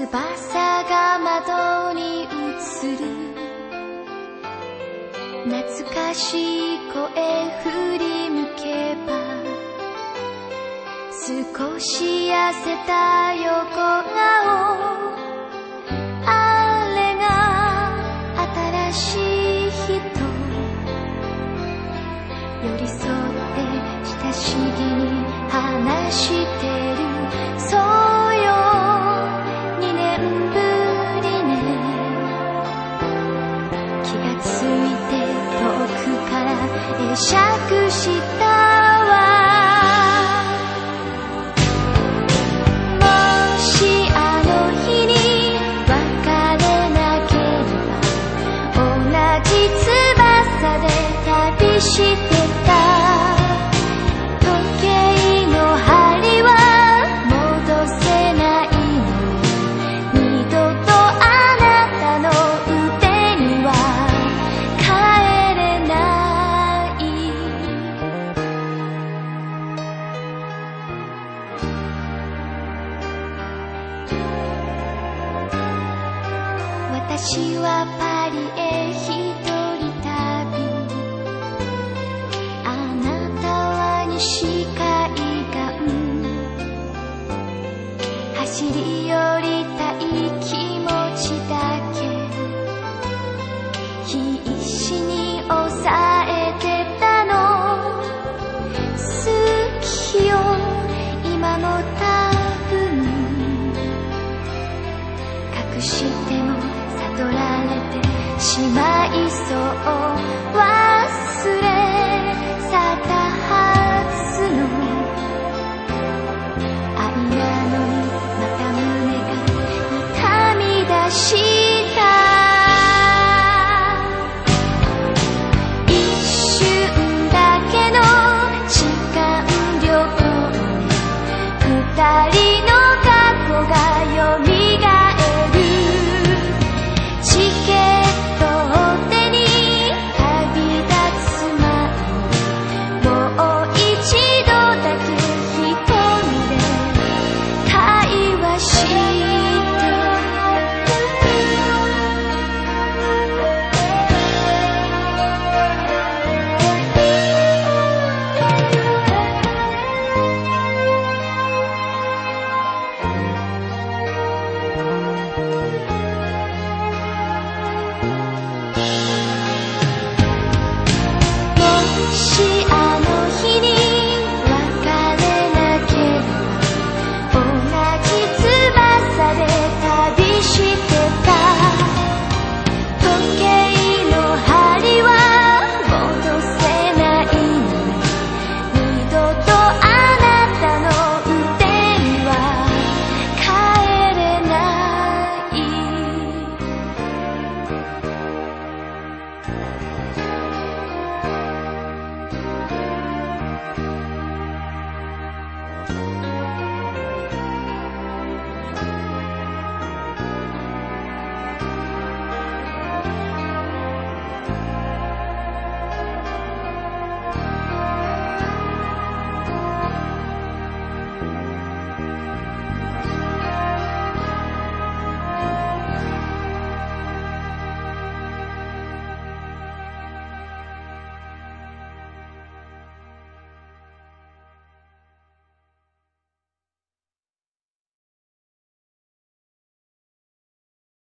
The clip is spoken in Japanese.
翼が窓に映る懐かしい声振り向けば少し痩せた横顔あれが新しい人寄り添って親しげに話してるそうよ2年ぶりね気がついて遠くから会釈したわもしあの日に別れなければ同じ翼で旅してた時計の針は戻せないの二度とあなたの腕には帰れない私はパリへ一人旅あなたは西海岸走り寄りたい気持ちだけ必死に抑えてたの好きよ今も多分隠しても悟られてしまいそう忘れ去ったはずの愛なのにまた胸が痛み出し